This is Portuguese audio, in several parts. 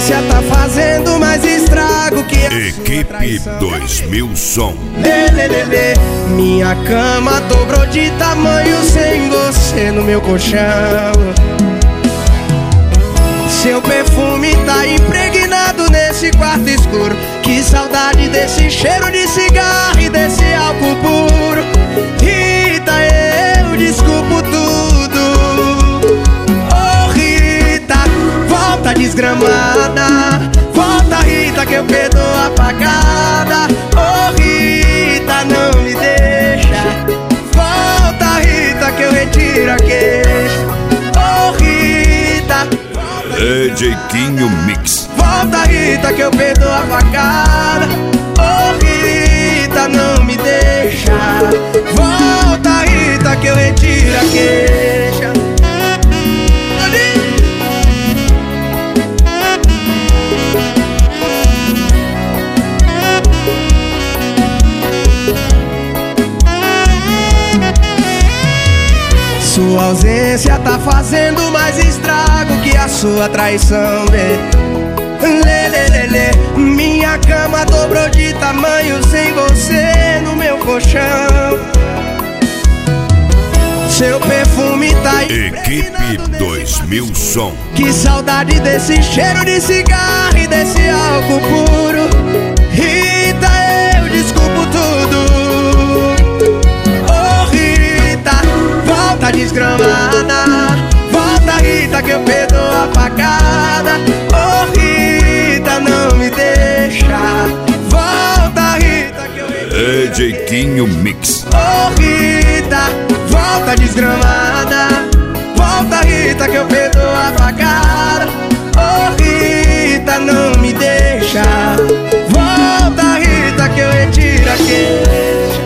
ausência tá fazendo mais estrago que a Equipe 2000 Som. Lê, lê, lê, lê. Minha cama dobrou de tamanho sem você no meu colchão. Seu perfume tá impregnado nesse quarto escuro. Que saudade desse cheiro de cigarro e desse álcool puro. Rita, eu desculpo tudo. Oh Rita, volta desgramada. Volta Rita que eu perdoo a pagada. Oh Rita, não me deixa. Volta Rita que eu retiro a queixa. Oh Rita, É Jeitinho Mix. volta Rita que eu perdoo a facada. Oh Rita, não me deixa. Volta Rita que eu retiro a queixa. Sua ausência tá fazendo mais estrago que a sua traição, lê, lê, lê, lê. Minha cama dobrou de tamanho sem você no meu colchão. Seu perfume tá Equipe 2000 Som. Que saudade desse cheiro de cigarro e desse álcool puro. Rita, eu desculpo tudo. Oh Rita, volta desgramada. Volta Rita que eu perdoo a facada. Oh Rita, não me deixa. Volta Rita que eu É Jeitinho Mix. Oh Rita, volta desgramada. Volta Rita que eu perdoo a facada. Oh Rita, não me deixa. Volta Rita que eu retiro a queixa.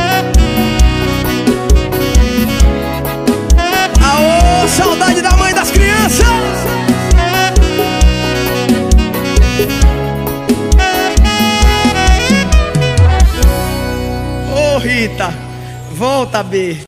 Aô, saudade da mãe das crianças. Ô Rita, volta B.